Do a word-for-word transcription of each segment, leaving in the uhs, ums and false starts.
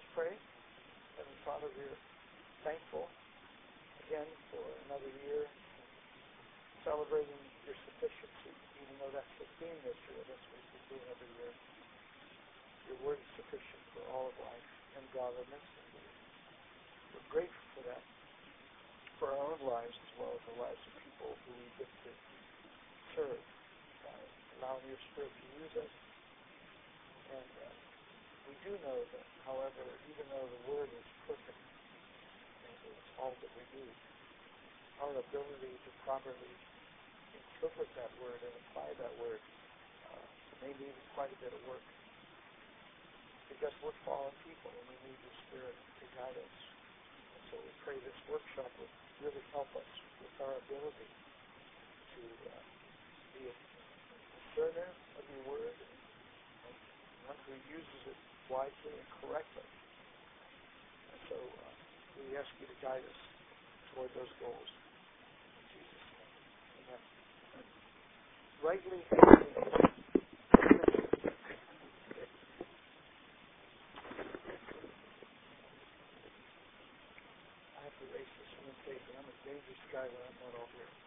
pray. Heavenly Father, we're thankful again for another year celebrating your sufficiency, even though that's the theme this year. That's what we do every year. Your word is sufficient for all of life and godliness. And we're grateful for that, for our own lives as well as the lives of people who we get to serve, uh, allowing your Spirit to use us. And uh, we do know that, however, even though the word is perfect, and it's all that we do, our ability to properly interpret that word and apply that word uh, may need quite a bit of work. Because we're fallen people and we need your Spirit to guide us. And so we pray this workshop would really help us with our ability to uh, be a discerner of your word and, and one who uses it wisely and correctly. And so uh, we ask you to guide us toward those goals. In Jesus' name. Amen. Rightly handling I have to erase this one page, and I'm a dangerous guy when I'm not all here.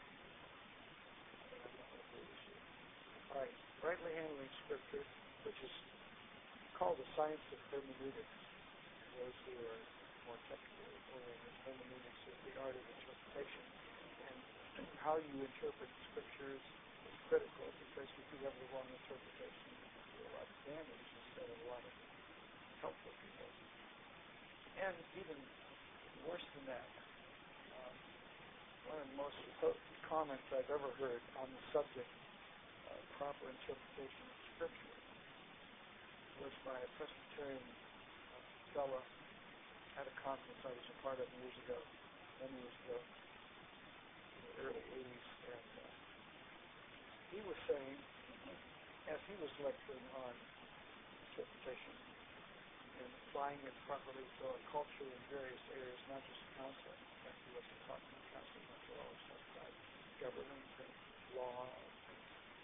All right, rightly handling Scripture, which is called the science of hermeneutics. Those who are more technically oriented, hermeneutics is the art of interpretation. And how you interpret Scriptures is critical, because if you have the wrong interpretation, you can do a lot of damage instead of a lot of help for people. And even worse than that, um, one of the most comments I've ever heard on the subject of proper interpretation of Scripture was by a Presbyterian uh, fellow at a conference I was a part of years ago, many years ago, in the early eighties, and uh, he was saying, as he was lecturing on interpretation, and applying it properly to our culture in various areas, not just counseling. In fact, he wasn't talking about counseling much at all. He was talking about government and law and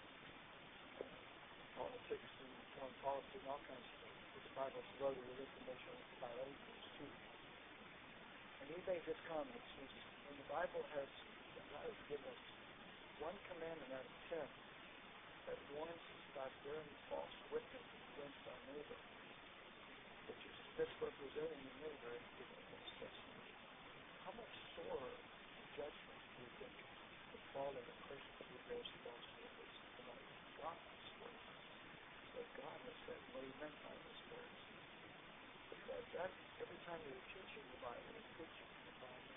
politics and foreign policy and all kinds of things. The Bible's loaded with information about other things too. And he made this comment. He says, when the Bible has, God has given us one commandment out of ten that warns us about bearing false witness against our neighbor, which is misrepresenting your neighbor and giving false testimony. How much sorer judgment do you think would fall on a person who bears false witness about God's words? What God has said, what he meant by his words. Because that, every time you're teaching the Bible, you're preaching the Bible.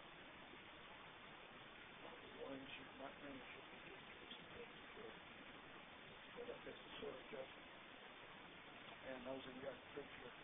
Not warns you, not many should be teachers and take care. So that is a sort of judgment. And those of you who preach here,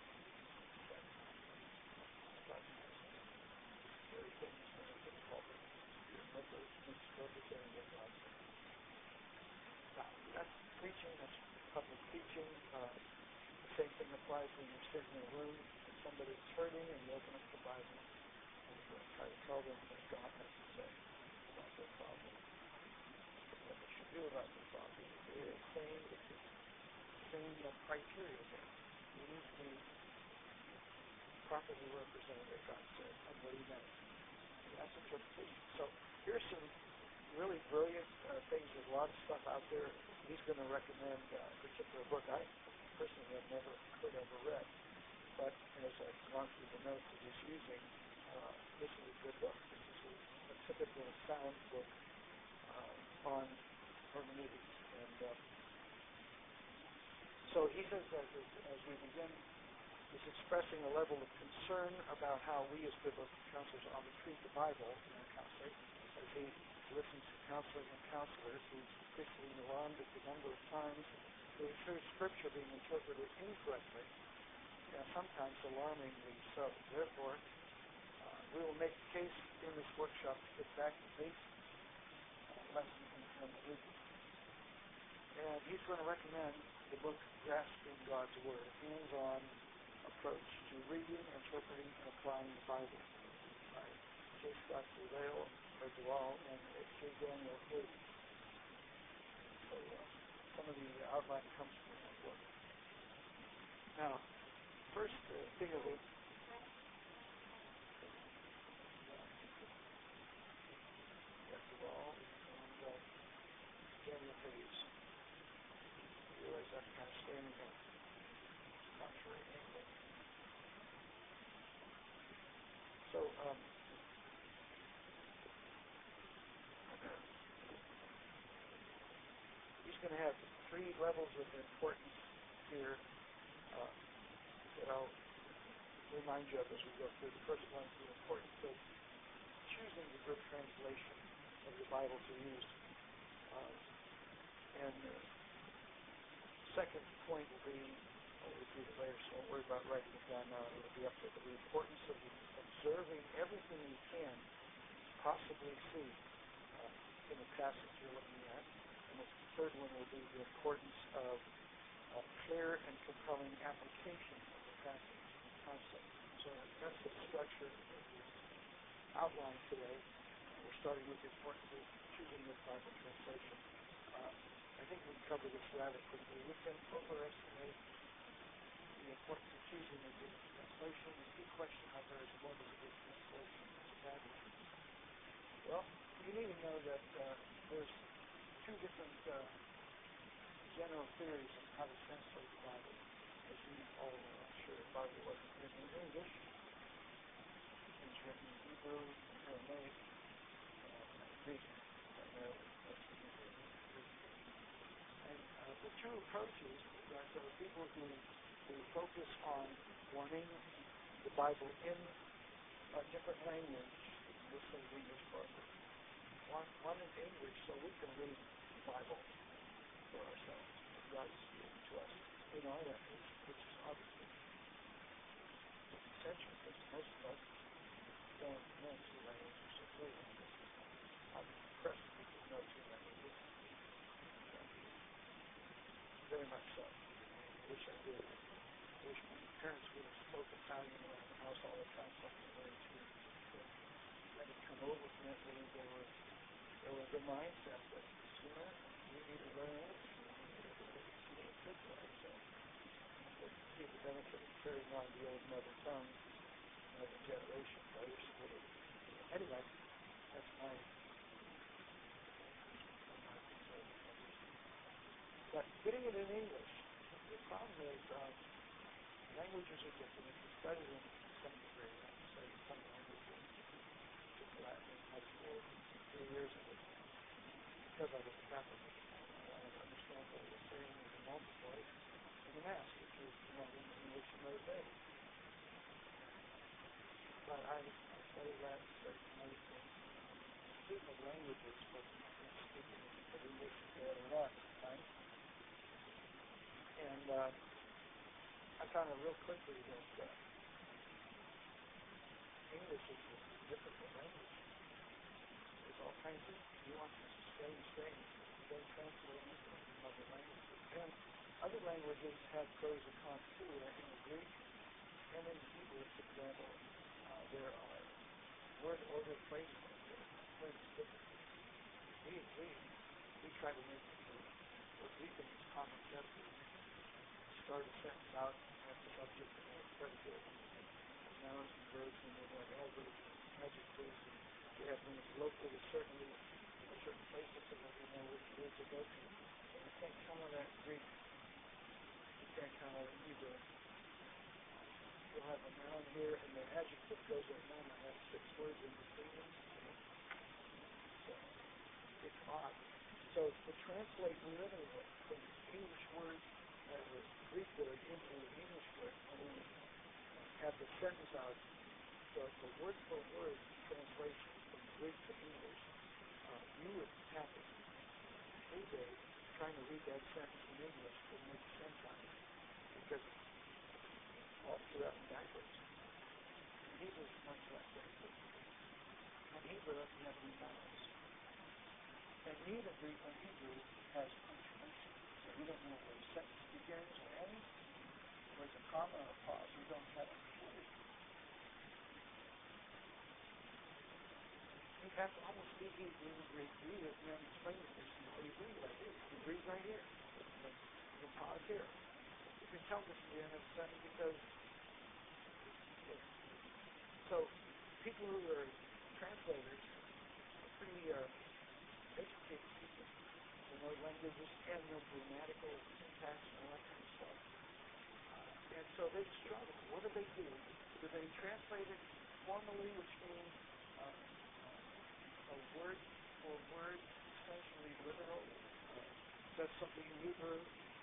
very famous when they get called it. You're misrepresenting what God said. Now, that's preaching, that's public teaching. Uh, the same thing applies when you're sitting in a room and somebody's hurting and you open up the Bible and you try to tell them what God has to say about their problem, what they should do about their problem. It's the same, it's the same uh, criteria there. You need to be properly represented what God said and what he meant. And that's interpretation. So here's some really brilliant uh, things. There's a lot of stuff out there. He's going to recommend uh, a particular book I personally have never could ever read. But as I've gone through the notes that he's using, uh, this is a good book. This is a, a typical sound book uh, on hermeneutics. And uh, so he says that as, as we begin, is expressing a level of concern about how we as biblical counselors ought to treat the Bible in our counseling. As he listens to counseling and counselors, he's officially alarmed at the number of times that he's heard Scripture being interpreted incorrectly, and sometimes alarmingly so. Therefore, uh, we will make a case in this workshop to get back to basic uh, lessons in hermeneutics. And he's going to recommend the book Grasping God's Word, hands-on approach to reading, interpreting, and applying the Bible by J. Scott Dewall, or Dewall and J. Daniel Hayes. So uh, some of the outline comes from that book. Now, first uh, thing of levels of importance here uh, that I'll remind you of as we go through. The first one is the importance of choosing the good translation of the Bible to use. Uh, and the second point will be, I'll repeat it later, so don't worry about writing it down now. It'll be up there. But the importance of observing everything you can possibly see uh, in the passage you're looking at. And the third one will be the importance of uh, clear and compelling application of the passage concept. So that's the structure of the outline today. Uh, we're starting with the importance of choosing the Bible translation. Uh, I think we covered this rather quickly. We can overestimate the importance of choosing a good translation. The key question, however, is what is a good translation? It's a bad one. Well, you need to know that uh, there's two different uh, general theories of how to translate the Bible. As you all know, I'm sure the Bible wasn't written in English. It was written in Hebrew, Aramaic, uh, Greek, primarily. That's the Hebrew, Greek. And uh, the two approaches are there are people who, who focus on wanting the Bible in a different language. Let's say English for us. One, one in English so we can read the Bible for ourselves. God is speaking to us in our language, which is obviously essential because most of us don't know two languages or three languages. I'm impressed with people who know two languages. So, very much so. I wish I did. I wish my parents would have spoken Italian around the house all the time, something very true. That had come over from it, really, they were, there was a mindset that sooner we need to learn English. So, see the benefit of carrying on the old mother tongue, another generation. I wish it would have. Anyway, that's my. But getting it in English, the problem is uh, languages are different. If you study them to some degree, I studied some languages, took Latin in high school for three years of it, because I was a Catholic. I wanted to understand what it was saying in the multiplied in the Mass, which is not in English in those days. But I, I studied Latin, studied some other things. Speak of languages, but I'm not speaking of English bad or not, right? And uh, I found out real quickly that uh, English is a difficult language. There's all kinds of nuances, strange things. You don't translate into other languages. And other languages have pros and cons too. In the Greek and in Hebrew, for example, uh, there are word order placement that explains differences. We, we, we try to make it what we think is common sense. Start a sentence out and have the subject and have predicate, nouns and verbs, and then have adverbs and adjectives. And we have things local to certainly a certain places so that we know which words to go to. So we can't count on that in Greek. We can't count on it in Hebrew. You'll have a noun here, and the adjective goes with noun. I have six words in between them. So it's odd. So to translate literally from English words as a Greek word into an English word, and then have the sentence out. So it's a word-for-word translation from Greek to English. Uh, you would have to three days trying to read that sentence in English to make sense out of it, because it's all through up and backwards. In Hebrew, it's much less difficult. And Hebrew doesn't have any vowels. And neither Greek nor Hebrew has punctuation. So you don't know where the sentence begins or ends, where's a comma or a pause. You don't have a clue. You have to almost be Hebrew and Greek, read it, and then explain it to somebody. You read right here. You read right here. You can pause here. You can tell this at the end of the sentence because. So people who are translators are pretty uh, educated people. They know languages and know grammatical syntax and all that kind of stuff. Uh, and so they struggle. What do they do? Do they translate it formally, which means uh, a word for word, essentially literal? Uh, says something in Hebrew,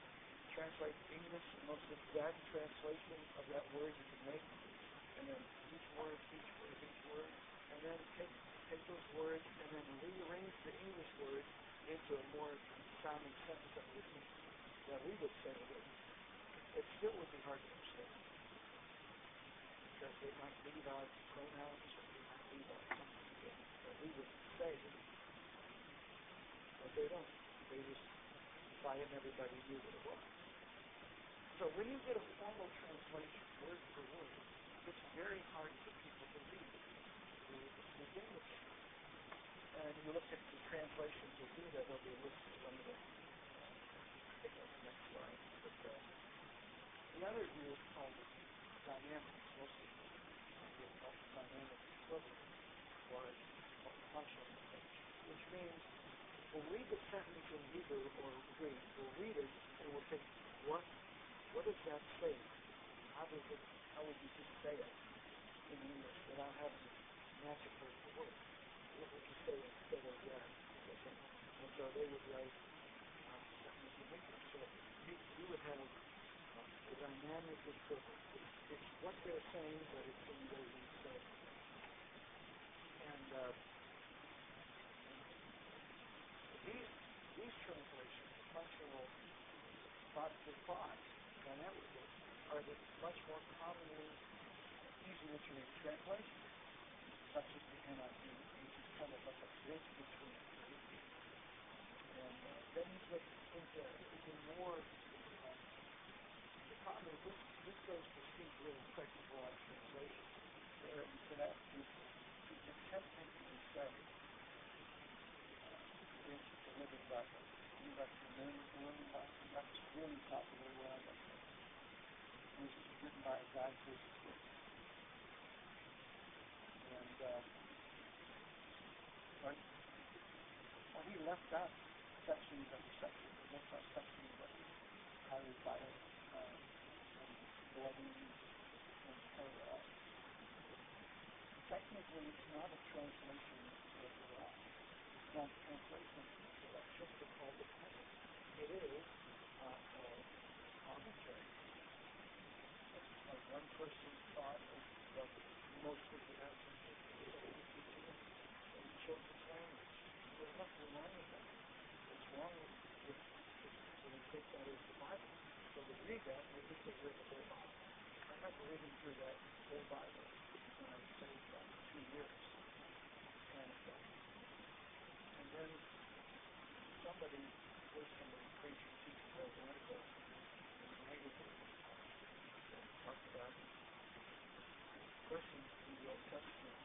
translate English, the most exact translation of that word you can make, and then each word, each word, each word, and then take take those words and then rearrange the English word into a more sounding sentence that we that we would say it. It still would be hard to understand because they might leave out pronouns or they might leave out something that we would say, but they don't. They just by it, and everybody knew what it was. So when you get a formal translation, word for word, it's very hard for people to read who speak English. And you look at the translations will do that, there'll be a list of some of them. I think that's the next slide. But, uh, the other view is called dynamics. Most people will call it dynamic equivalent or functional language, which means we'll read the sentence in Hebrew or Greek, we'll read it and we'll think, what what does that say? How does it how would you just say it in English without having to match it word for word? What would you say instead of that? And so they would write uh, sentences in English. So you, you would have uh, the dynamic equivalent. It's, it's what they're saying, but it's in the way we say it. And uh, these these translations, functional thoughts and thoughts, dynamic are the much more commonly easily to read translations, such as the N I V, which is kind of like a bridge between the two. And uh, then you get into even more. Uh, the problem is this, this goes to see really quite a broad translation. Where you could have you, you can technically say, uh, for instance, the Living Bible. You got the Living Bible. That's really popular where I got from. This is written by a guy who's and uh, when, well, he left out sections of the section. He left out sections that highly violent uh, and bloody and terror. Technically, it's not a translation of the law. It's not a translation of the law. Just to call the Bible. It is uh, a commentary. Like one person thought of what most of the answers were and he chose its language. There's nothing wrong with that. What's wrong with it is when we think that is the Bible. So we read that and we think that we're the whole Bible. I remember reading through that whole Bible when I was saved about two years. And, uh, and then somebody, there's somebody preaching, teaching wrote an article in the magazine that talked about persons in the Old Testament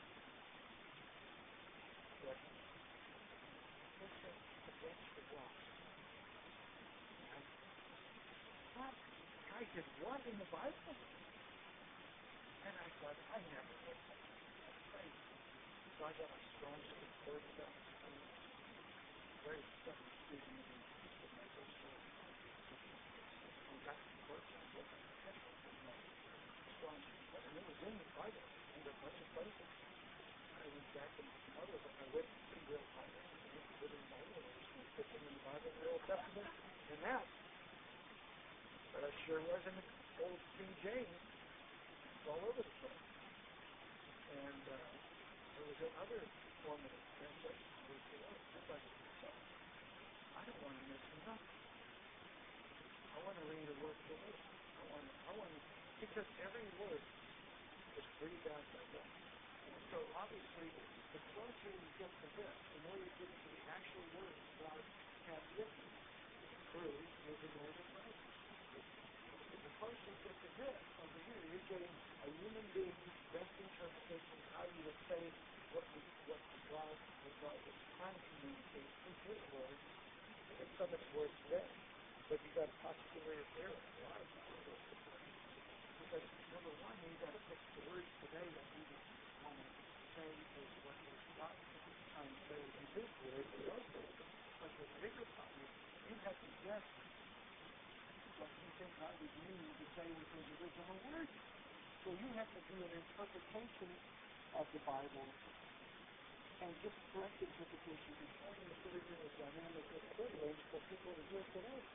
that listen against the rocks. And what? I did what in the Bible? And I thought, I never read that. That's crazy. So I got a strong support of that. I'm a very study student and in my first year. I got support. I got strong support. And it was in the Bible. In a bunch of places. I went back and other, but I read the real Bible. I read the Living Bible. I was going to put them in the Bible, the Old Testament, and that. But I sure wasn't an old King James. It's all over the place. And uh, there was another formative translation. We said, oh, that's like myself. I don't want to miss nothing. I want to read a word for word. I want to, I want to, because every word is breathed out by God. So obviously, the closer you get to this, the more you get to the actual words God has written through His anointed writers. The closer you get to this, over here, you're getting a human being's best interpretation of how you would say what the, what the God, what God was trying to communicate through His word in some of its words today. But you've got to postulate there a lot of times. Because number one, you've got to fix the words today that you would want to say is what was not trying to say in His word in those days. But the bigger problem is you have to guess what you think God would mean to say with His original words. So you have to do an interpretation of the Bible and just correct interpretation and trying to put it in a dynamic equivalent for people to hear today.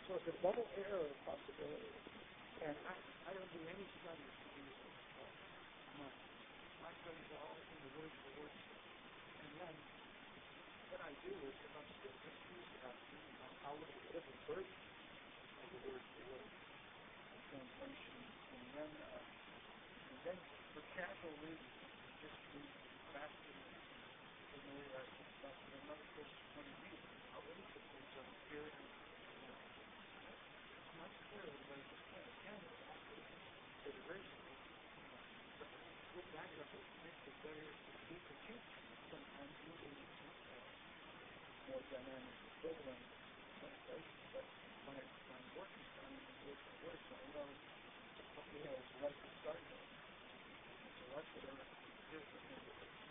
So it's a double error possibility. And I, I don't do any studies to do this. Uh, my studies are all in the word for word stuff. And then what I do is if I'm still confused about something, I'll look at different versions of the word for word translation. And then, uh, and then for casual reading, just read faster and familiarize myself. And then other Christians, when you read it, I'll look at things that are very much clearer than I just said. Again, it's very simple. But with that, it makes it very easy to teach. Sometimes using more dynamic equivalent translation. But my, my work is done in word for word, so I know what we have is right to start with. So that's what I do with it.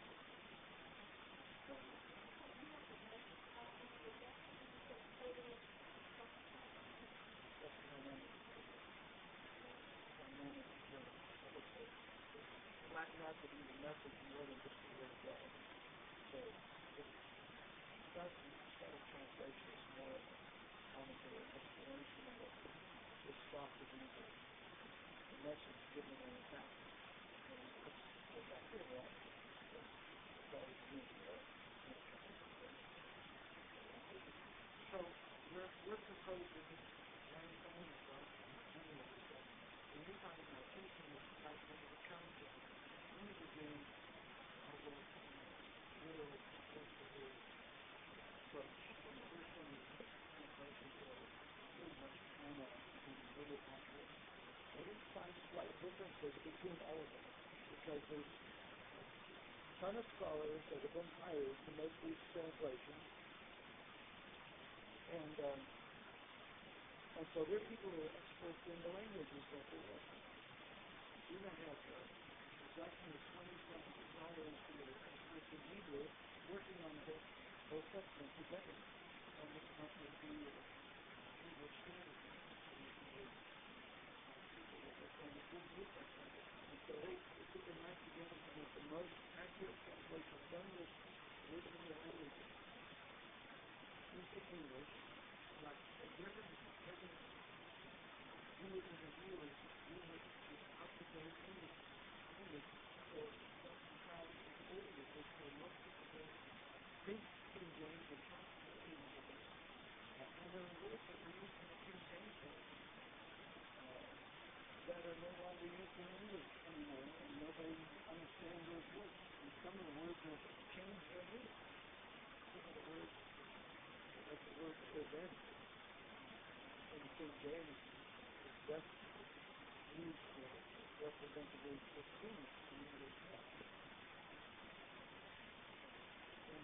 Not to be the message more than just the word God. So it's not a translation, it's more commentary and explanation of what is sought to be the, the message given in the passage. And it's exactly right. It's always used there. So we're, we're proposing one thing from anyway. So when we're talking about teaching, it's like when it comes to in the beginning, I will literally word for word approach. And the first one is translations that are pretty much canon and really accurate. I didn't find slight differences between all of them because there's a ton of scholars that have been hired to make these translations. And um, and so they're people who are experts in the languages that they're working. We don't have uh, exactly twenty-seven scholars who are experts in Hebrew working on the whole, whole Testament together. And this much would be uh, English Standard. People that are trying to do New Testament. And so they, they put their minds together to make the most accurate translation from this original language into English. Like every, every Jewish reviewers use it to up-to-date English. English for sometimes including it, which for most people don't think King James and talk to King James. And there are words that were used in the King James version uh, that are no longer used in English anymore, and nobody understands those words. And some of the words have changed their meaning. Some of the words, like the word prevent in the King James, is best used to represent the word succeed in English. And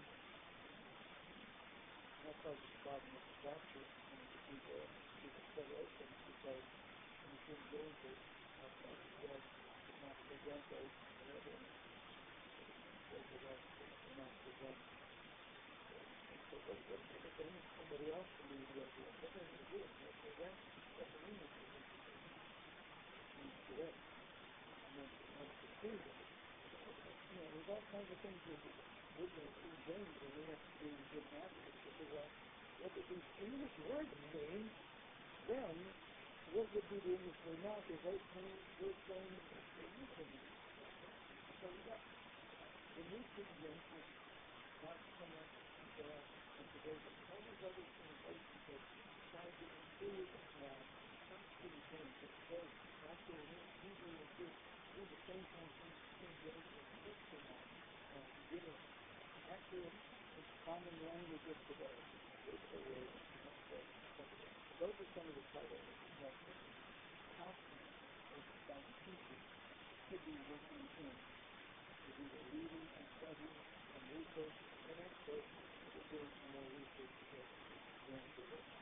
that causes a problem with the structure and to the, to the translation because in the King James it says not present as whatever. It says it as not present. So what, what does it mean? Somebody else can be the idea. What does it do? Present doesn't mean it. It means correct. And then not succeed. You know, there's all kinds of things with the original King James that we have to do gymnastics to figure out what do these English words mean. Then, what would be the English mean now? Because those things we're saying they used to mean. So we got the new King James is not so much there in today, but all these other translations that try to include uh, some King James that says actually Hebrew is good. Do the same kind of things King James is good for now. Uh, to give us accurate common language of today. Word for word. Those are some of the titles that counseling by teachers could be working in. To do the reading and studying and research and experts to doing some more research to get the answer to this.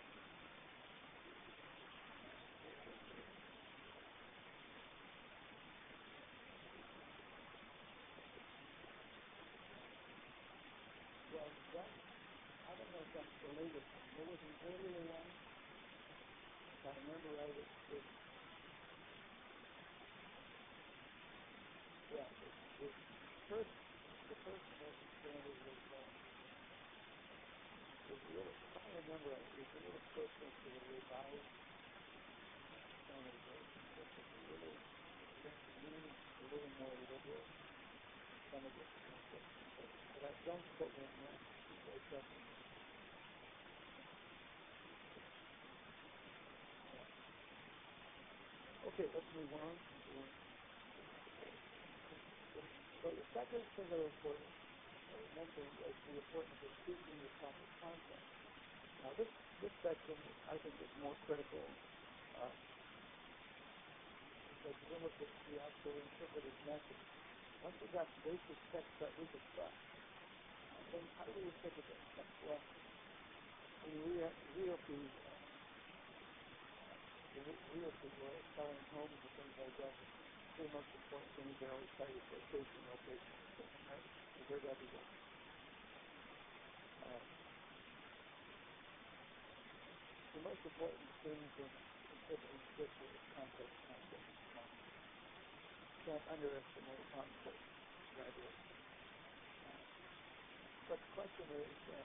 Well, that, I don't know if that's the latest one. There was an earlier one. If I remember right, it's this. Yeah, it's this first, the first message standard was, uh, was really fine. remember it was a little closer to the revised standard version, which is a little, means a little more liberal. Some of the translations, but, but I don't quote me on that. It doesn't. Okay, let's move on. So the second thing that is important, I mentioned, is the importance of speaking the proper context. Now this, this section, I think, is more critical uh, because we look at the actual interpreted message. Once we got basic text that we could trust, uh, then how do we interpret that text? Well, in real, realty, uh, in realty, we're selling homes and things like that. The most important thing is they always tell you location, location, right? You've heard that before. Uh, the most important things in interpreting scripture is context, context, context. You can't underestimate context, rather. Uh, but the question is, uh,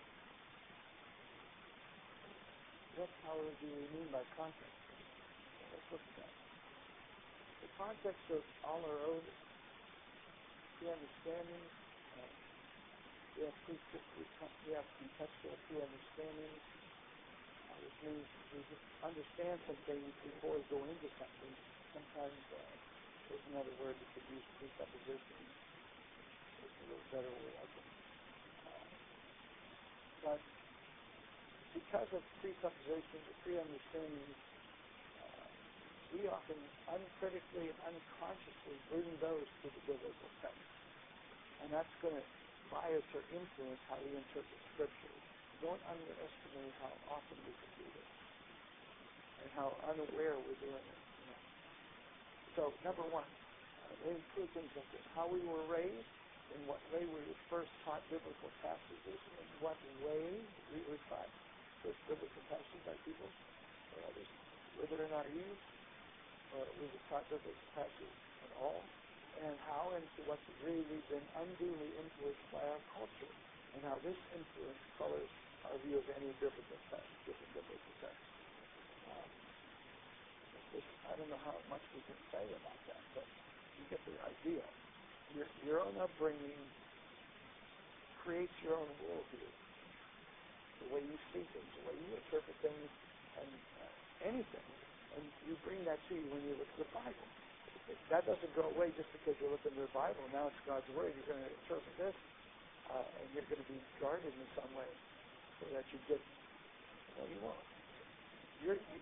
what power do we mean by context? Well, let's look at that. The context of all our own pre-understanding, uh, we have we have contextual pre-understanding, uh, which means we just understand some things before we go into something. Sometimes uh, there's another word that could use presupposition. It's a little better word, I think. Uh, but because of presuppositions or pre-understanding, we often uncritically and unconsciously bring those to the biblical text. And that's going to bias or influence how we interpret Scripture. Don't underestimate how often we can do this and how unaware we're doing it. You know? So, number one, uh, we include things like this. How we were raised, in what way we were first taught biblical passages, in what way we were taught first biblical passages by people or others, whether or not you Uh, we were taught biblical passages at all, and how and to what degree we've been unduly influenced by our culture, and how this influence colors our view of any biblical text, different biblical text. Um, this, I don't know how much we can say about that, but you get the idea. Your, your own upbringing creates your own worldview, the way you see things, the way you interpret things, and uh, anything. And you bring that to you when you look at the Bible. That doesn't go away just because you look into the Bible. Now it's God's Word. You're going to interpret this, uh, and you're going to be guarded in some way so that you get, well, you won't. You're, you,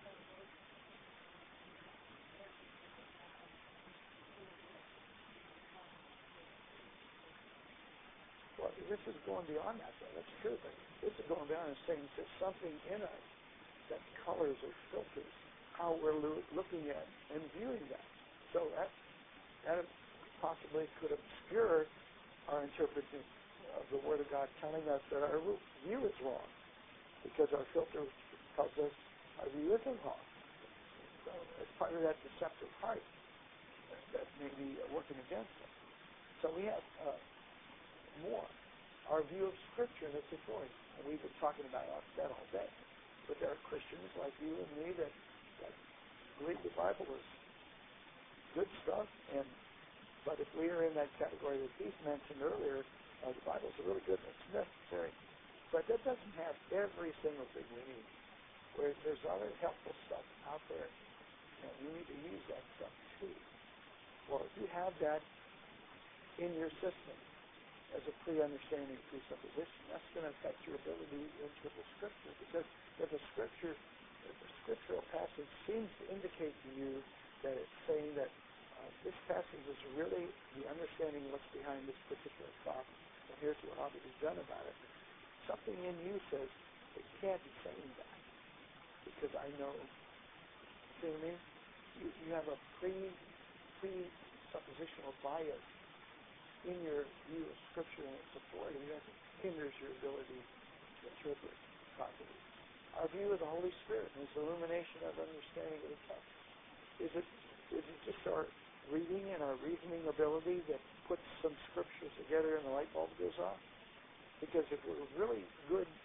well, this is going beyond that, though. That's true, but this is going beyond and saying there's something in us that colors or filters how we're lo- looking at and viewing that. So that, that possibly could obscure our interpretation of the Word of God, telling us that our view is wrong, because our filter tells us our view isn't wrong. So as part of that deceptive heart that, that may be working against us. So we have uh, more. Our view of Scripture and its authority. And we've been talking about that all day. But there are Christians like you and me that that believe the Bible is good stuff, and but if we are in that category that Keith mentioned earlier, uh, the Bible is really good, it's necessary, but that doesn't have every single thing we need. Where there's other helpful stuff out there, and you need to use that stuff too. Well, if you have that in your system as a pre-understanding presupposition, that's going to affect your ability to interpret Scripture, because if a Scripture If the scriptural passage seems to indicate to you that it's saying that uh, this passage is really the understanding of what's behind this particular problem, and here's what ought to be done about it, something in you says it can't be saying that, because I know, see what I mean? You, you have a pre, presuppositional bias in your view of Scripture and its authority that hinders your ability to interpret properly. Our view of the Holy Spirit and His illumination of understanding of the text. Is it is it just our reading and our reasoning ability that puts some scriptures together and the light bulb goes off? Because if we're really good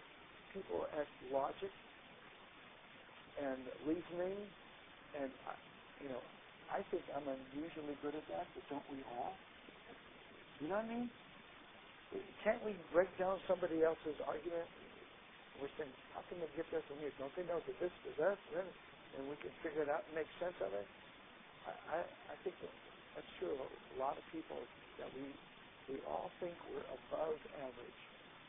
people at logic and reasoning, and, I, you know, I think I'm unusually good at that, but don't we all? You know what I mean? Can't we break down somebody else's argument? We're saying, how can they get that from here? Don't they know that this is us? And we can figure it out and make sense of it? I, I, I think that that's true of a lot of people, that we we all think we're above average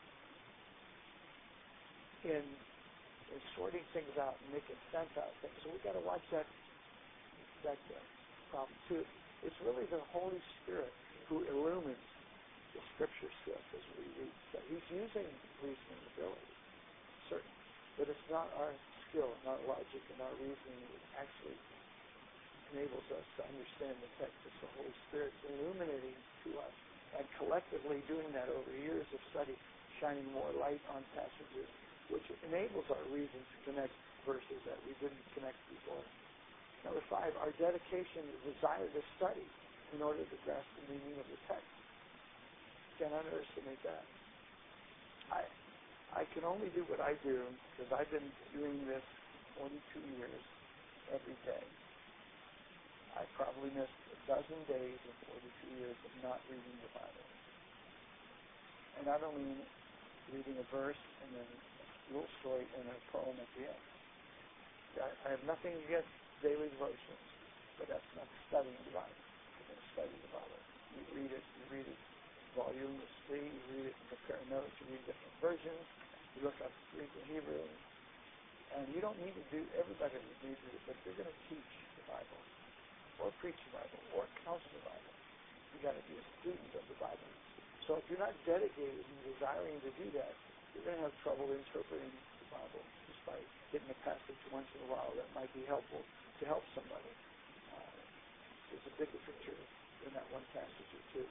in, in sorting things out and making sense out of things. So we've got to watch that, that uh, problem too. It's really the Holy Spirit who illumines the Scripture stuff as we read. So he's using reasoning ability, certainly, but it's not our skill, not logic, and our reasoning that actually enables us to understand the text. It's the Holy Spirit illuminating to us, and collectively doing that over years of study, shining more light on passages, which enables our reason to connect verses that we didn't connect before. Number five, our dedication and desire to study in order to grasp the meaning of the text. Can't underestimate that. I I can only do what I do because I've been doing this forty-two years every day. I probably missed a dozen days in forty-two years of not reading the Bible. And I don't mean reading a verse and then a little story and a poem at the end. I, I have nothing against daily devotions, but that's not studying the Bible. You're going to study the Bible. You read it, you read it voluminously, you read it, compare notes, you read different versions, you look up Greek and Hebrew, and you don't need to do, everybody needs it, but you're going to teach the Bible, or preach the Bible, or counsel the Bible. You've got to be a student of the Bible. So if you're not dedicated and desiring to do that, you're going to have trouble interpreting the Bible just by hitting a passage once in a while that might be helpful to help somebody. Uh, there's a bigger picture in that one passage or two.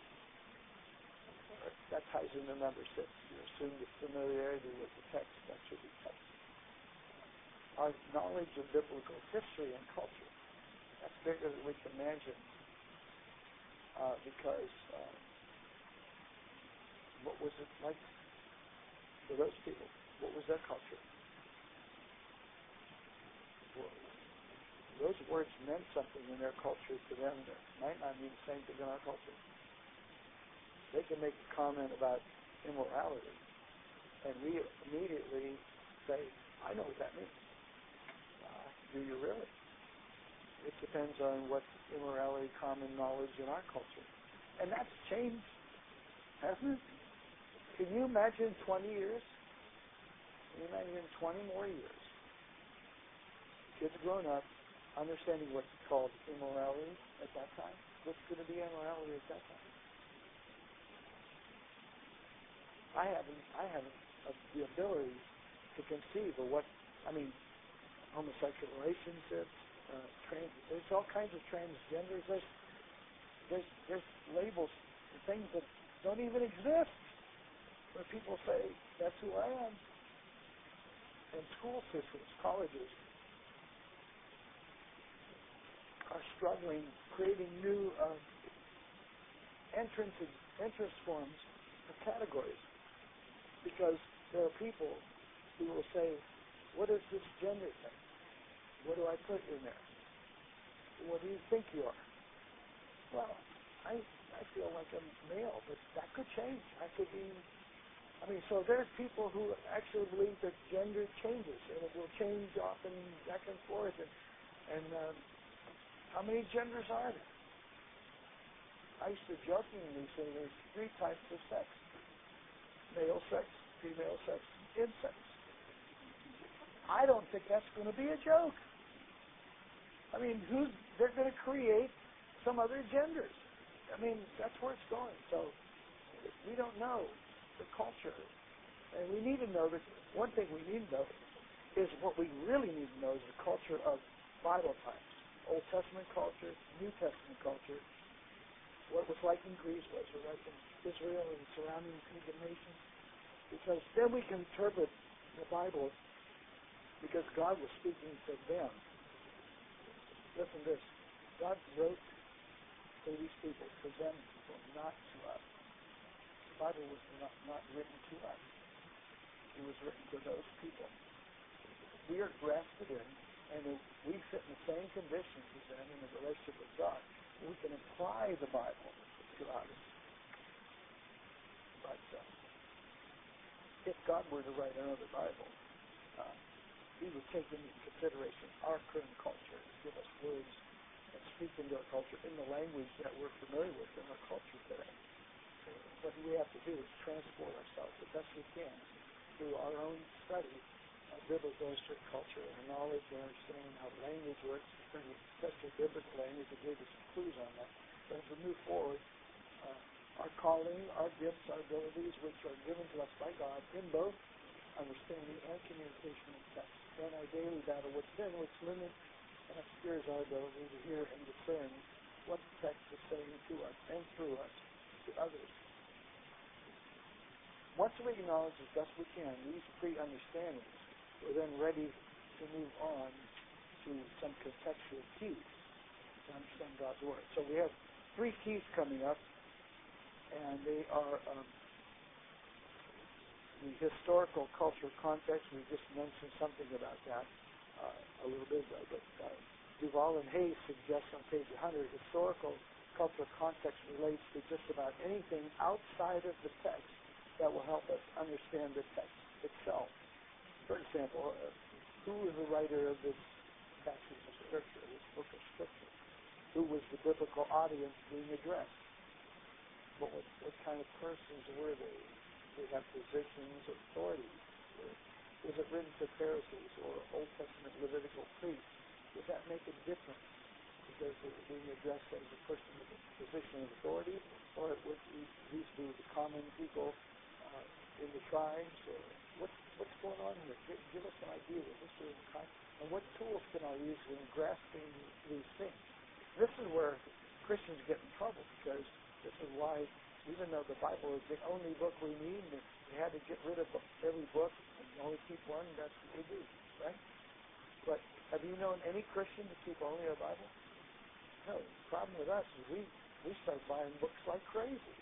That ties into number six. You assume the familiarity with the text. That should be text. Our knowledge of biblical history and culture. That's bigger than we can imagine. Uh, because uh, what was it like for those people? What was their culture? Well, those words meant something in their culture to them that might not mean the same thing in our culture. They can make a comment about immorality, and we immediately say, I know what that means. Uh, do you really? It depends on what immorality, common knowledge in our culture. And that's changed, hasn't it? Can you imagine twenty years? Can you imagine twenty more years? Kids growing up, understanding what's called immorality at that time. What's going to be immorality at that time? I haven't, I haven't uh, the ability to conceive of what, I mean, homosexual relationships, uh, trans, there's all kinds of transgenders. There's, there's, there's labels and things that don't even exist, where people say, that's who I am. And school systems, colleges, are struggling, creating new uh, entrance, entrance forms or categories. Because there are people who will say, what is this gender thing? What do I put in there? What do you think you are? Well, I I feel like I'm male, but that could change. I could be, I mean, so there's people who actually believe that gender changes, and it will change often back and forth. And, and uh, how many genders are there? I used to jokingly say there's three types of sex. Male sex, female sex, insects. I don't think that's going to be a joke. I mean, who's they're going to create some other genders. I mean, that's where it's going. So we don't know the culture. And we need to know that one thing we need to know is what we really need to know is the culture of Bible times. Old Testament culture, New Testament culture. What it was like in Greece, what it was like in Israel and surrounding pagan nations. Because then we can interpret the Bible because God was speaking to them. Listen to this. God wrote to these people, to them, not to us. The Bible was not, not written to us. It was written to those people. We are grafted in, and we fit in the same conditions as them in the relationship with God. We can apply the Bible to others. But uh, if God were to write another Bible, uh, he would take into consideration our current culture and give us words that speak into our culture in the language that we're familiar with in our culture today. What we have to do is transport ourselves the best we can through our own study of biblical history, culture, and knowledge and understanding how language works, especially biblical language. It gave us some clues on that. But as we move forward, uh, our calling, our gifts, our abilities, which are given to us by God in both understanding and communication of text, and our daily battle with sin, which limits and obscures our ability to hear and discern what the text is saying to us and through us to others. Once we acknowledge as best we can these three understandings, we're then ready to move on to some contextual keys to understand God's Word. So we have three keys coming up, and they are um, the historical cultural context. We just mentioned something about that uh, a little bit ago, but uh, Duval and Hayes suggest on page one hundred, historical cultural context relates to just about anything outside of the text that will help us understand the text itself. For example, uh, who was the writer of this passage of Scripture, this book of Scripture? Who was the biblical audience being addressed? What, what, what kind of persons were they? They have positions, authorities. Was it written to Pharisees or Old Testament Levitical priests? Would that make a difference? Because they were being addressed as a person with a position of authority, or would these be the common people uh, in the tribes? Or what's, what's going on here? Give, give us an idea of the history of the time. And what tools can I use in grasping these things? This is where Christians get in trouble, because this is why, even though the Bible is the only book we need, and we had to get rid of every book and only keep one, that's what we do, right? But have you known any Christian to keep only a Bible? No. The problem with us is we, we start buying books like crazy.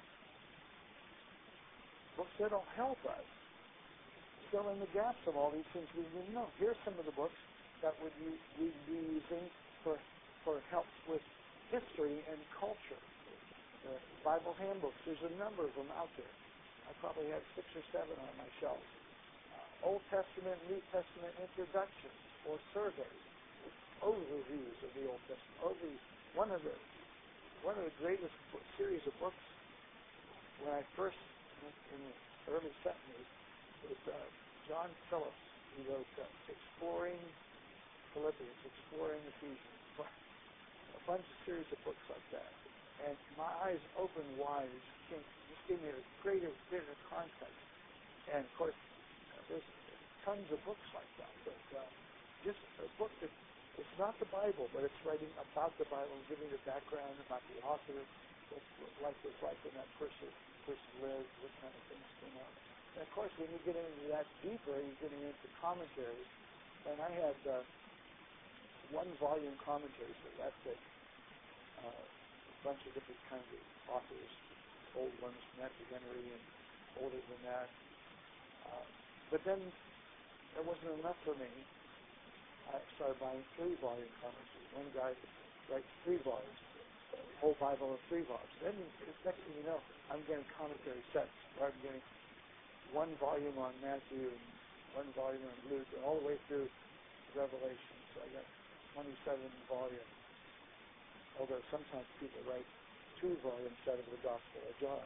Books that don't help us. Fill in the gaps of all these things we didn't know. Here's some of the books that would you, we'd be using for, for help with history and culture. The Bible handbooks, there's a number of them out there. I probably have six or seven on my shelf. Uh, Old Testament, New Testament introductions or surveys, overviews of the Old Testament. Over one of the one of the greatest book, series of books when I first in the early seventies was uh, John Phillips. He wrote uh, Exploring Philippians, Exploring Ephesians, a bunch of series of books like that. And my eyes opened wide. It just, came, just gave me a greater, greater context. And of course, uh, there's tons of books like that. But uh, just a book that it's not the Bible, but it's writing about the Bible, giving the background about the author, what, what life was like when that person, person lived, what kind of things came out. And of course, when you get into that deeper, you're getting into commentaries. And I had uh, one volume commentaries for that book. Uh, a bunch of different kinds of authors, old ones, Matthew Henry, and older than that. Uh, but then that wasn't enough for me. I started buying three-volume commentaries. One guy writes three volumes, the whole Bible in three volumes. Then next thing you know, I'm getting commentary sets where I'm getting one volume on Matthew and one volume on Luke, and all the way through Revelation. So I got twenty-seven volumes. Although sometimes people write two volumes out of the Gospel of John.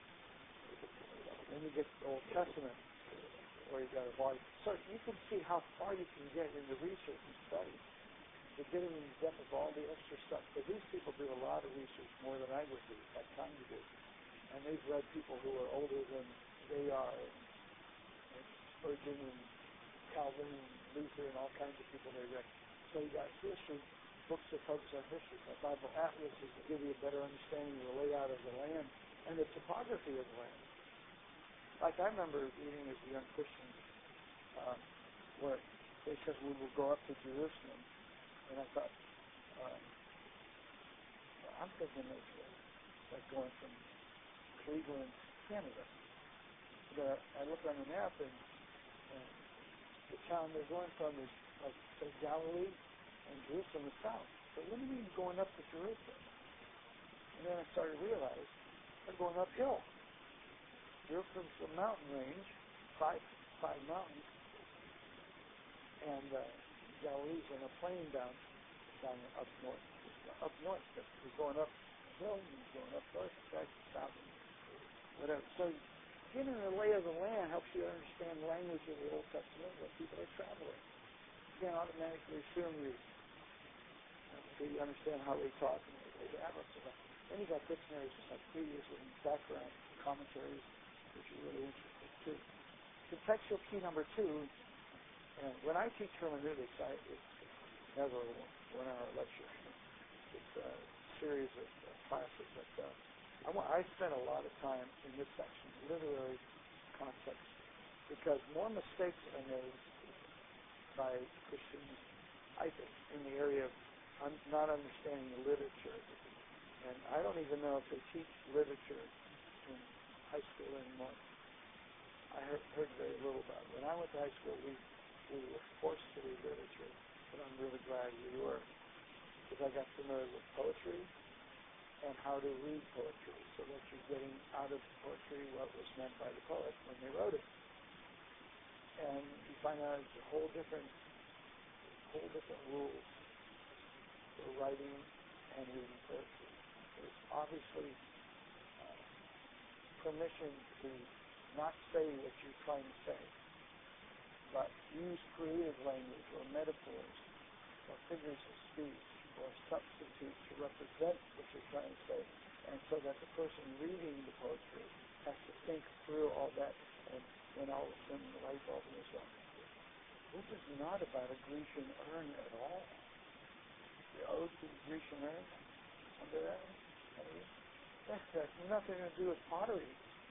Then you get the Old Testament, where you got a volume. So you can see how far you can get in the research and study. You're getting in depth of all the extra stuff. But these people do a lot of research, more than I would do, had time to do. And they've read people who are older than they are, like Spurgeon and Calvin and Luther and all kinds of people they read. So you got history, books that focus on history. The Bible Atlas is to give you a better understanding of the layout of the land and the topography of the land. Like I remember reading as a young Christian, uh, where they said we will go up to Jerusalem, and I thought, uh, I'm thinking of uh, like going from Cleveland, Canada. But I look on the map, and And the town they're going from is, like, say, Galilee, and Jerusalem is south. So what do you mean going up to Jerusalem? And then I started to realize they're going uphill. Jerusalem's a mountain range, five five mountains, and uh, Galilee's in a plain down down up north. Up north, but you're going uphill, and you're going up north, back south, whatever. So getting the lay of the land helps you understand the language of the Old Testament when people are traveling. You can't automatically assume you, so you understand how they talk and what they have. Then you got dictionaries, encyclopedias, and background commentaries, which are really interesting too. Contextual key number two, and when I teach hermeneutics, I, it's never a one-hour lecture. It's a series of uh, classes. But uh, I, want, I spent a lot of time in this section, literary context, because more mistakes are made by Christians, I think, in the area of un- not understanding the literature. And I don't even know if they teach literature in high school anymore. I heard, heard very little about it. When I went to high school, we, we were forced to read literature, and I'm really glad we were, because I got familiar with poetry and how to read poetry, so that you're getting out of poetry what was meant by the poet when they wrote it. And you find out it's a whole different, whole different rules for writing and reading poetry. There's obviously uh, permission to not say what you're trying to say, but use creative language or metaphors or figures of speech or substitutes to represent what you're trying to say, and so that the person reading the poetry has to think through all that, and then all of a sudden the light bulb goes on. This is not about a Grecian urn at all. The ode to the Grecian urn, under that, I mean, that has nothing to do with pottery.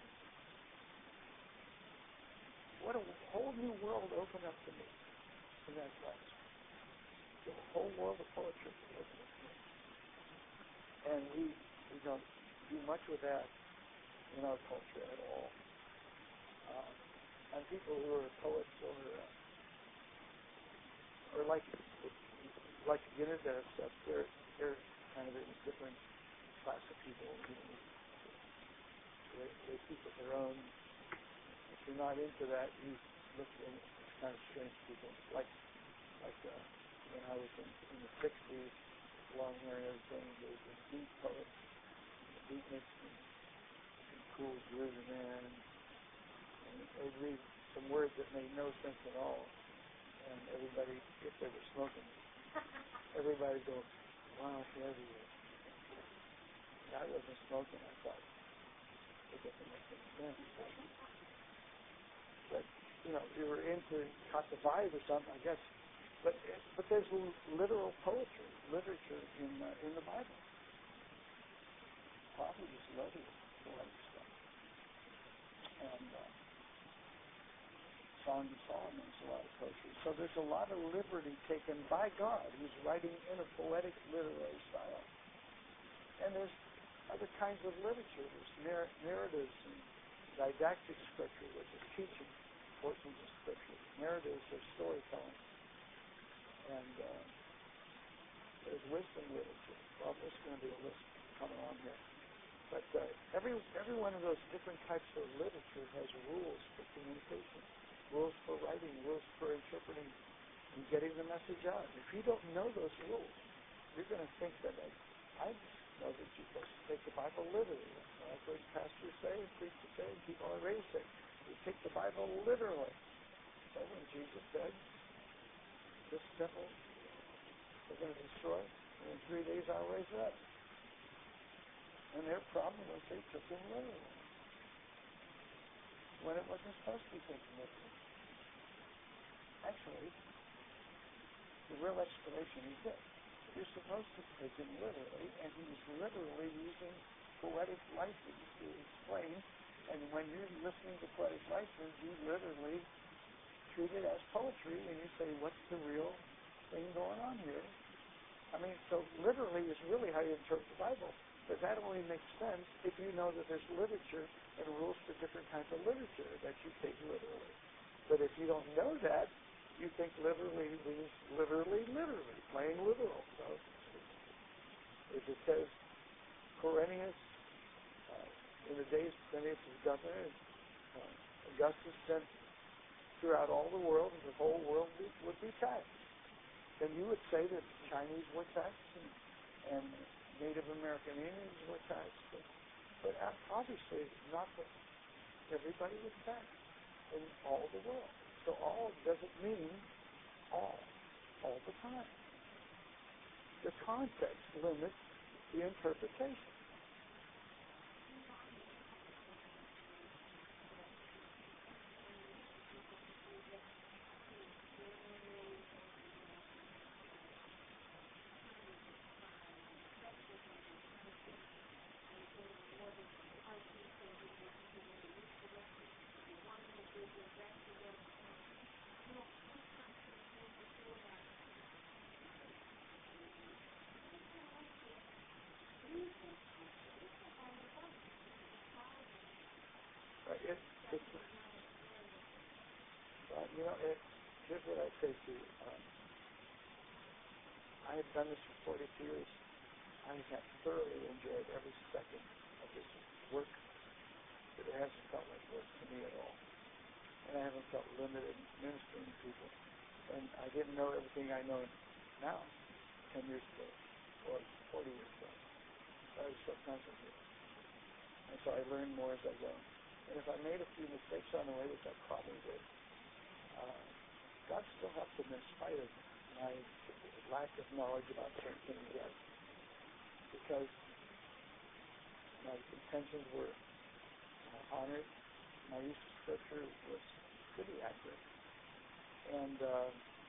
What a whole new world opened up to me in that class. The whole world of poetry opened up to me. And we, we don't do much with that in our culture at all. Uh, and people who are poets or uh, or like like to get into that stuff, they're they're kind of in a different class of people. You know, they, they keep it their own. If you're not into that, you look at them as kind of strange people. Like, like uh, when I was in, in the sixties, long hair and everything, there was a beat poet, a beatnik, and, and cool groovy man, and they'd read some words that made no sense at all, and everybody, if they were smoking, everybody would go, wow, heavy. I wasn't smoking, I thought, it doesn't make any sense. But, you know, you were into caught the vibe or something, I guess. But but there's literal poetry, literature in uh, in the Bible. Probably just loaded with poetic stuff. And uh, Song of Solomon is a lot of poetry. So there's a lot of liberty taken by God, who's writing in a poetic, literary style. And there's other kinds of literature. There's narr- narratives and didactic scripture, which is teaching portions of scripture. Narratives are storytelling. And uh, there's wisdom literature. Well, there's going to be a list coming on here. But uh, every every one of those different types of literature has rules for communication, rules for writing, rules for interpreting and getting the message out. If you don't know those rules, you're going to think that like, I know that you're supposed to take the Bible literally. I've heard pastors say, and preachers say, and people are raised say, you take the Bible literally. So when Jesus said, this temple we're going to destroy, and in three days I'll raise it up. And their problem was they took him literally, when it wasn't supposed to be taken literally. Actually, the real explanation is this. You're supposed to take him literally, and he was literally using poetic license to explain, and when you're listening to poetic license, you literally treat it as poetry, and you say, what's the real thing going on here? I mean, so literally is really how you interpret the Bible, but that only makes sense if you know that there's literature and rules for different kinds of literature that you take literally. But if you don't know that, you think literally means literally, literally, plain literal. So if it says Quirinius, uh, in the days Quirinius was governor, uh, Augustus sent throughout all the world, and the whole world would, would be taxed. Then you would say that Chinese were taxed and, and Native American Indians were taxed. But, but obviously, not that everybody was taxed in all the world. So all doesn't mean all, all the time. The context limits the interpretation. It, it's, well, you know, it, here's what I say to you. Um, I have done this for forty-two years. I have thoroughly enjoyed every second of this work, but it hasn't felt like work to me at all. And I haven't felt limited ministering to people. And I didn't know everything I know now, ten years ago, or forty years ago. I was self-conscious. And so I learn more as I go. And if I made a few mistakes on the way, which I probably did, uh, God still helped them in spite of my lack of knowledge about certain things yet. Because my intentions were uh, honored, my use of Scripture was pretty accurate. And uh,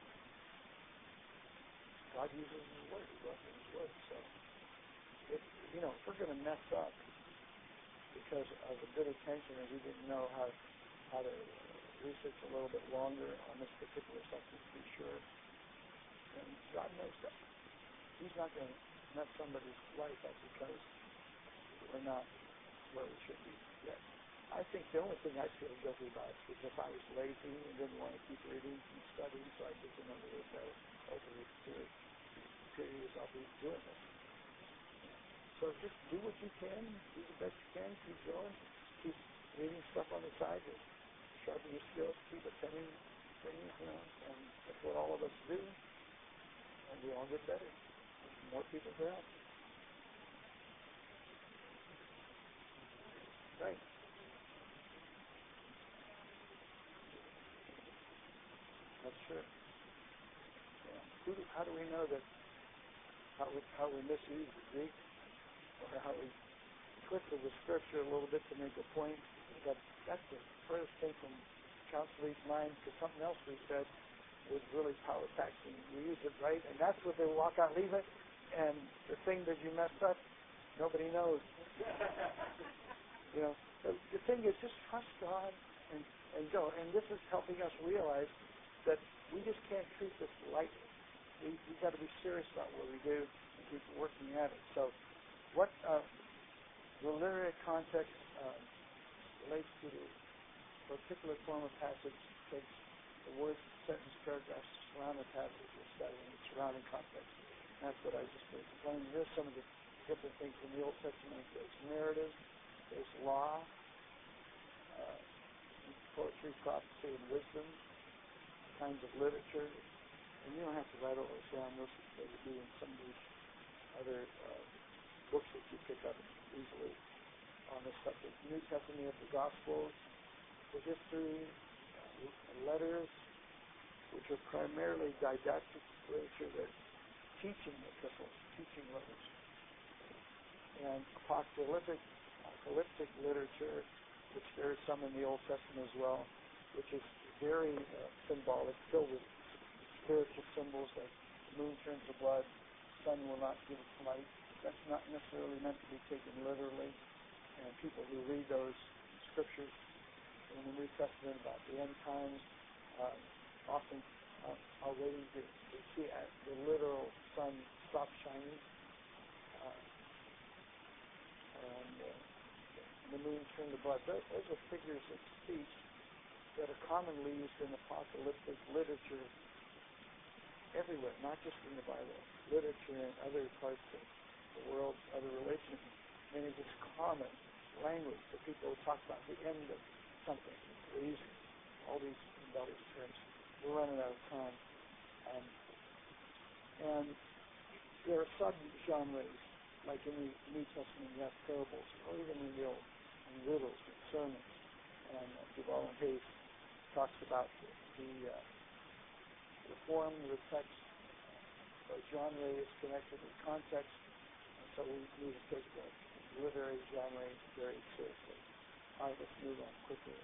God uses His Word, He blesses His Word. So, if, you know, if we're going to mess up, because of a good intention and we didn't know how, how to research a little bit longer on this particular subject to be sure. And God knows that. He's not going to mess somebody's life up because we're not where we should be yet. I think the only thing I feel guilty about is if I was lazy and didn't want to keep reading and studying so I could remember it better over the period, period I'll be doing this. So just do what you can, do the best you can, keep going, keep reading stuff on the side to sharpen your skills, keep attending things, you know, and that's what all of us do, and we all get better. More people to help. Right. That's true. Yeah. Who do, how do we know that, how we, how we misuse the Greek, or how we twisted the Scripture a little bit to make a point? That that's the furthest thing from Council's mind, because something else we said was really power taxing. We use it right, and that's what they walk out, leave it, and the thing that you messed up, nobody knows. You know, the, the thing is just trust God and, and go. And this is helping us realize that we just can't treat this lightly. We, we've got to be serious about what we do and keep working at it. So what uh, the literary context uh, relates to the particular form of passage takes the words, sentence, paragraphs surround the passage we're studying, the surrounding context. And that's what I just explained. Here's some of the different things in the Old Testament. There's narrative, there's law, uh, poetry, prophecy, and wisdom, kinds of literature. And you don't have to write all this down. Those that you do in some of these other uh, books that you pick up easily on this subject. New Testament of the Gospels, the history, uh, letters, which are primarily didactic literature, that's teaching epistles, teaching letters. And apocalyptic, apocalyptic literature, which there is some in the Old Testament as well, which is very uh, symbolic, filled with spiritual symbols like the moon turns to blood, sun will not give its light. That's not necessarily meant to be taken literally. And people who read those scriptures in the New Testament about the end times uh, often uh, are waiting to, to see uh, the literal sun stop shining. Uh, and uh, the moon turn to blood. Those, those are figures of speech that are commonly used in apocalyptic literature everywhere, not just in the Bible, literature in other parts of the world, other religions. And it's just common language that people talk about the end of something. They're using all these embellished terms. We're running out of time. Um, and there are sub-genres, like in the New Testament you have parables, or even in the Old, and riddles and sermons. And uh, Duval and Hayes talks about the, the, uh, the form of the text. Uh, genre is connected with context, and so we need to take the literary genre very seriously. All right, let's move on quickly.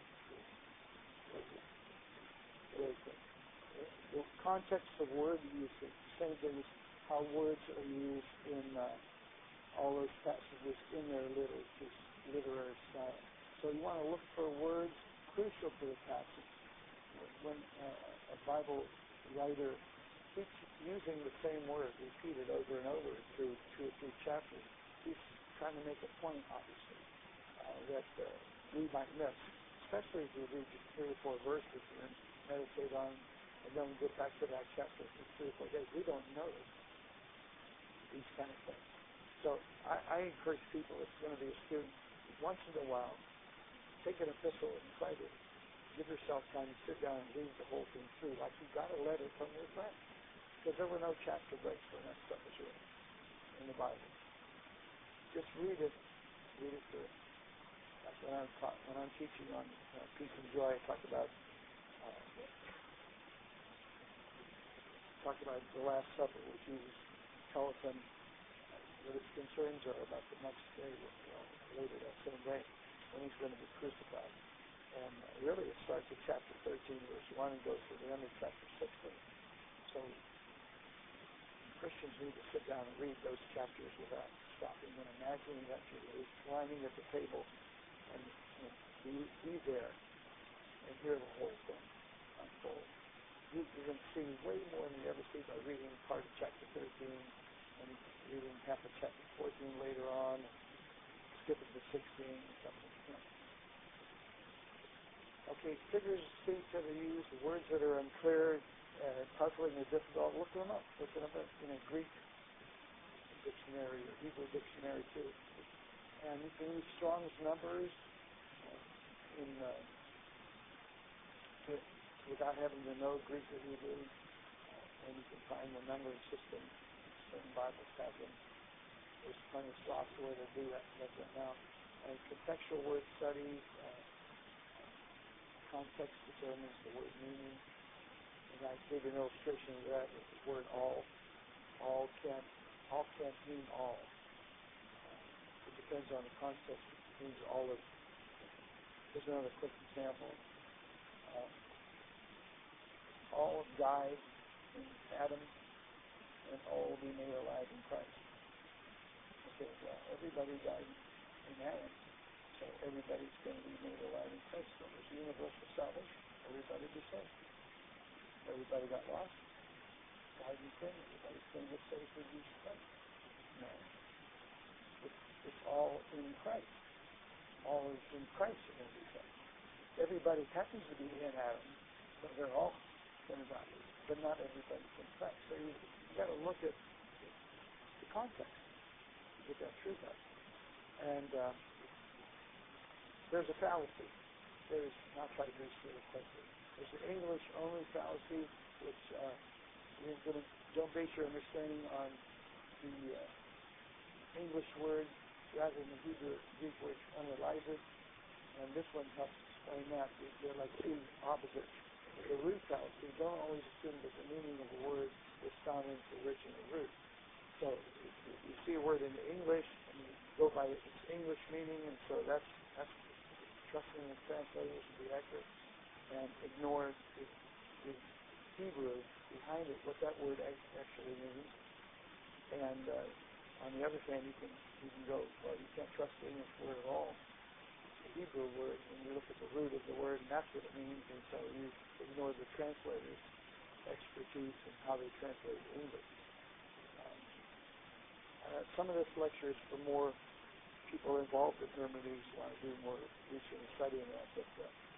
Very quick. The context of word usage, same thing as how words are used in uh, all those passages in their literature, literary style. So you want to look for words crucial to the passage. When uh, a Bible writer keeps using the same word, repeated over and over through two or three chapters, he's trying to make a point, obviously, uh, that uh, we might miss, especially if we read just three or four verses and then meditate on, and then get back to that chapter for three or four days. We don't notice these kind of things. So I, I encourage people, if you're going to be a student, once in a while, take an epistle and try to give yourself time to sit down and read the whole thing through, like you got a letter from your friend. Because there were no chapter breaks when that stuff was written in the Bible. Just read it, read it through. Like when I'm, taught, when I'm teaching on uh, peace and joy, I talk about uh, talk about the Last Supper, where Jesus tells them what his concerns are about the next day, well, later that same day, when he's going to be crucified. And uh, really it starts at chapter thirteen, verse one, and goes to the end of chapter sixteen. So Christians need to sit down and read those chapters without stopping and imagining that you're reclining at the table and, and be, be there and hear the whole thing unfold. You, you're going to see way more than you ever see by reading part of chapter thirteen and reading half of chapter fourteen later on, and skipping to sixteen and something. You know. Okay, figures of speech that are used, words that are unclear, uh, puzzling or difficult, look them up. Look them up in a Greek dictionary or Hebrew dictionary too. And you can use Strong's numbers uh, in uh, to, without having to know Greek or Hebrew, uh, and you can find the numbering system. Certain Bibles have them. There's plenty of software that do that stuff right now. And contextual word studies, uh, context determines the word meaning. And I gave an illustration of that with the word all. All can't, all can't mean all. Uh, it depends on the context. It means all of. Here's another quick example. Uh, all died in Adam, and all will be made alive in Christ. Okay, well, everybody died in Adam, so everybody's going to be made alive in Christ. So there's universal salvation. Everybody be saved. Everybody got lost, died in sin. Everybody's going to get saved through Jesus Christ. No. It's, it's all in Christ. All is in Christ are going to be saved. Everybody happens to be in Adam, but they're all going to die. But not everybody's in Christ. So you, you got to look at the context to get that truth out. And uh, there's a fallacy. There's, I'll try to do this really quickly. There's an English-only fallacy, which uh, you're gonna, don't base your understanding on the uh, English word rather than the Hebrew Greek word which underlies it. And this one helps explain that. They're like two opposites. The root fallacy, don't always assume that the meaning of the word is found in its original root. So you see a word in English, and you go by its English meaning, and so that's that's trusting the translators to be accurate, and ignore the, the Hebrew behind it, what that word actually means. And uh, on the other hand, you can you can go, well, you can't trust the English word at all. The Hebrew word, when you look at the root of the word, and that's what it means, and so you ignore the translator's expertise and how they translate English. Um, uh, some of this lecture is for more people involved in hermeneutics who want to do more research and studying that, but uh, it's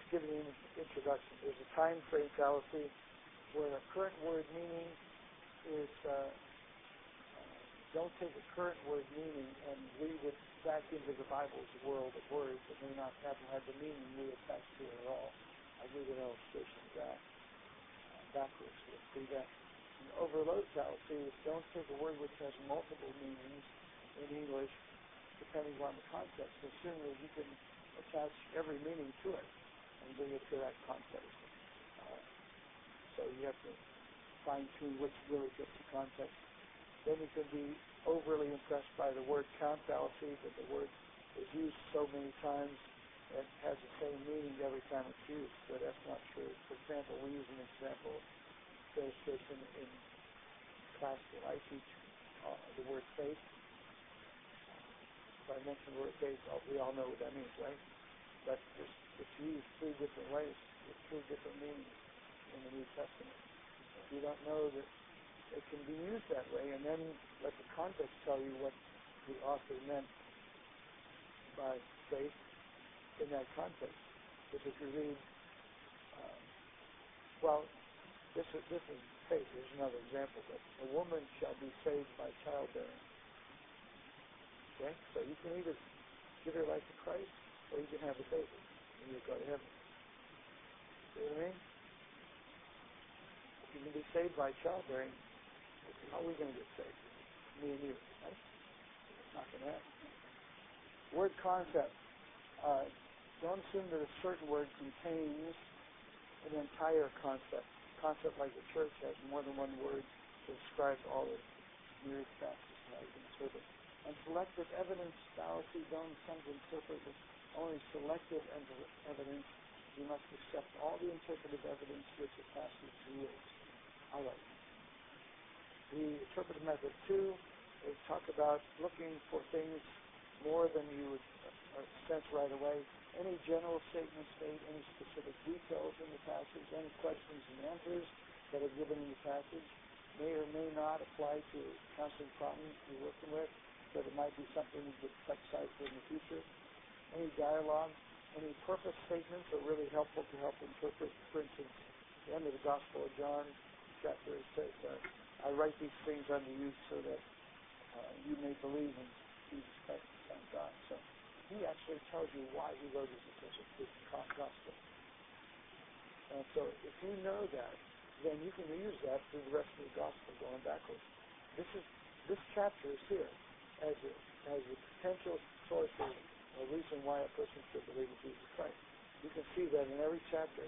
give you an introduction. There's a time frame fallacy where a current word meaning is, uh, uh, don't take a current word meaning and read it back into the Bible's world of words that may not have had the meaning we attach to it at all. I'll give you an illustration of that uh, backwards. We'll see that. An overload fallacy is don't take a word which has multiple meanings in English depending on the context. Assume that you can attach every meaning to it and bring it to that context. Uh, so you have to fine-tune which really fits the context. Then you can be overly impressed by the word count fallacy, that the word is used so many times and has the same meaning every time it's used, but that's not true. For example, we use an example illustration in class that I teach, uh, the word faith. If I mention the word faith, we all know what that means, right? But it's, it's used three different ways with three different meanings in the New Testament. If you don't know that it can be used that way, and then let the context tell you what the author meant by faith in that context. Because if you read, um, well, this is, this is faith. Here's another example. But a woman shall be saved by childbearing. Okay? So you can either give your life to Christ, or you can have a baby, and you'll go to heaven. See what I mean? You can be saved by childbearing. How are we going to get saved? Me and you, right? It's not going to happen. Word concept. Uh, don't assume that a certain word contains an entire concept. Concept like the church has more than one word to describe all the myriad facets of how you can interpret. And selective evidence fallacy, don't come to interpret with only selective evidence. You must accept all the interpretive evidence which the passage yields. All right. The interpretive method two is talk about looking for things more than you would uh, sense right away. Any general statements made, any specific details in the passage, any questions and answers that are given in the passage may or may not apply to a constant problem you're working with, but it might be something that touch sites in the future. Any dialogue, any purpose statements are really helpful to help interpret. For instance, the end of the Gospel of John chapter says, uh, I write these things unto you so that uh, you may believe in Jesus Christ, the Son of God. So he actually tells you why he wrote his epistle, his gospel. And so if you know that, then you can use that through the rest of the gospel going backwards. This is this chapter is here as a, as a potential source of a reason why a person should believe in Jesus Christ. You can see that in every chapter.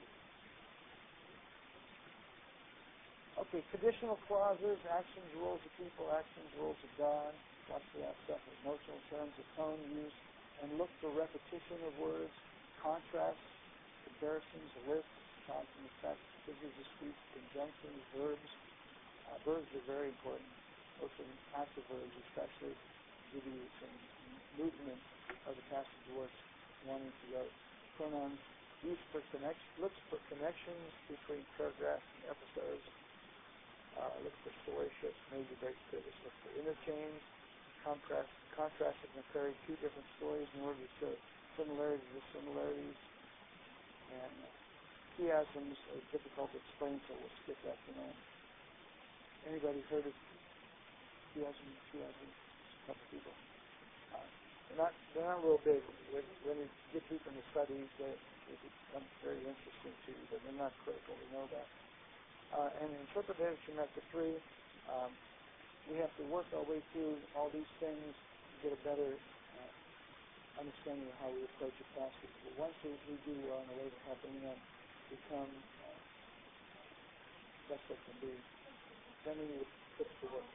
Okay, conditional clauses, actions, rules of people, actions, rules of God. Watch for that stuff. Emotional terms of tone use, and look for repetition of words, contrasts, comparisons, lists, cause and effect, figures of speech, conjunctions, verbs. Uh, verbs are very important. Look for active verbs, especially give you some movement of the passage words wanting to go. Pronouns used for connection. Look for connections between paragraphs and episodes. Uh, look for storyships, major break figures. Look for interchange, contrast, contrast and comparing two different stories in order to show similarities with similarities. And uh, chiasms are difficult to explain, so we'll skip that for now. Anybody heard of chiasms? Chiasms? A couple people. Uh, they're not. They're not real big. When, when you get deep into studies, they, they become very interesting to you, but they're not critical. We know that. Uh, and interpretation method three, um, we have to work our way through all these things to get a better uh, understanding of how we approach a passage. But once we, we do, we're on the way to helping them become uh, best they can be. Then we would put to work.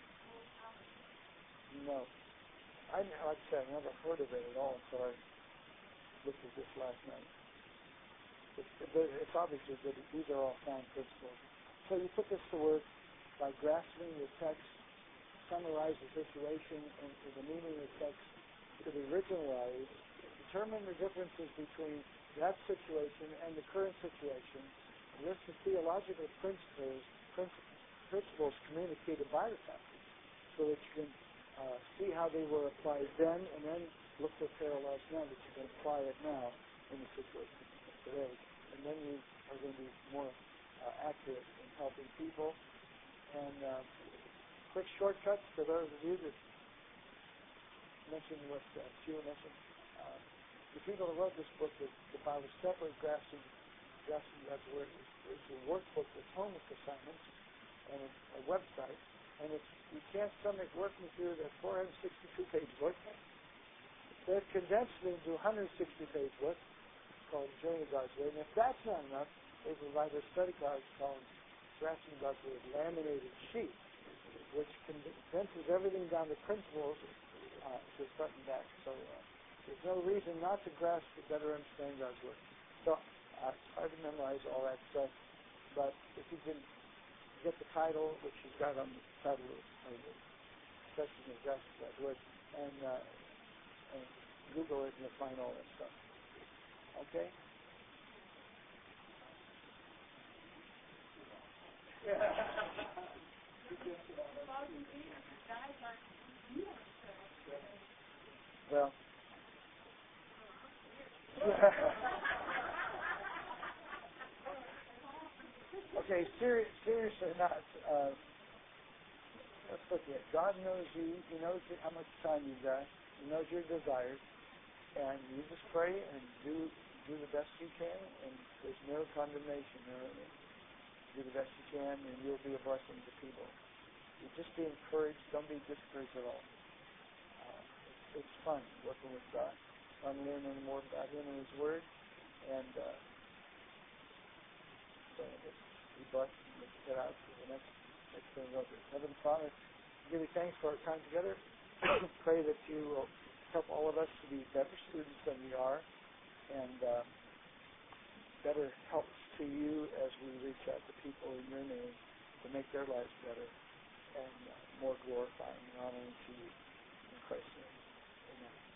No. I, like I said, I never heard of it at all until I looked at this last night. It's, it's obviously good. These are all sound principles. So you put this to work by grasping the text, summarize the situation and the meaning of the text to the original values, determine the differences between that situation and the current situation, list the theological principles, principles communicated by the passage so that you can uh, see how they were applied then, and then look for parallels now that you can apply it now in the situation. today. And then you are going to be more uh, accurate in helping people. And uh, quick shortcuts for those of you that mentioned what uh, Sheila mentioned. Uh, the people that wrote this book, the, the Bible Separate Grasping, Grasping God's Word, is, is a workbook with homework assignments and a, a website. And it's, you can't stomach working through that four hundred sixty-two page book. They've condensed it into a one hundred sixty page book called Journey to God's Word. And if that's not enough, they provide a study guide called Grasping God's Word, laminated sheet, which condenses everything down to principles uh, to front and back. So uh, there's no reason not to grasp to better understand God's Word. So uh, it's hard to memorize all that stuff, but if you can get the title, which you've got on the title of the session of Grasping God's Word, and, uh, and Google it, and you'll find all that stuff. Okay? Well, okay, serious, serious or not, uh, let's look at it. God knows you. He knows how much time you've got. He knows your desires. And you just pray and do do the best you can, and there's no condemnation. You know what I mean? Do the best you can, and you'll be a blessing to people. You just be encouraged. Don't be discouraged at all. Uh, it's, it's fun working with God. Fun learning more about Him and His Word, and uh, so just be blessed and let's get out to the next next thing over. Heavenly Father, give you thanks for our time together. Pray that you will help all of us to be better students than we are, and uh, better helps to you as we reach out to people in your name to make their lives better and uh, more glorifying and honoring to you. In Christ's name, amen.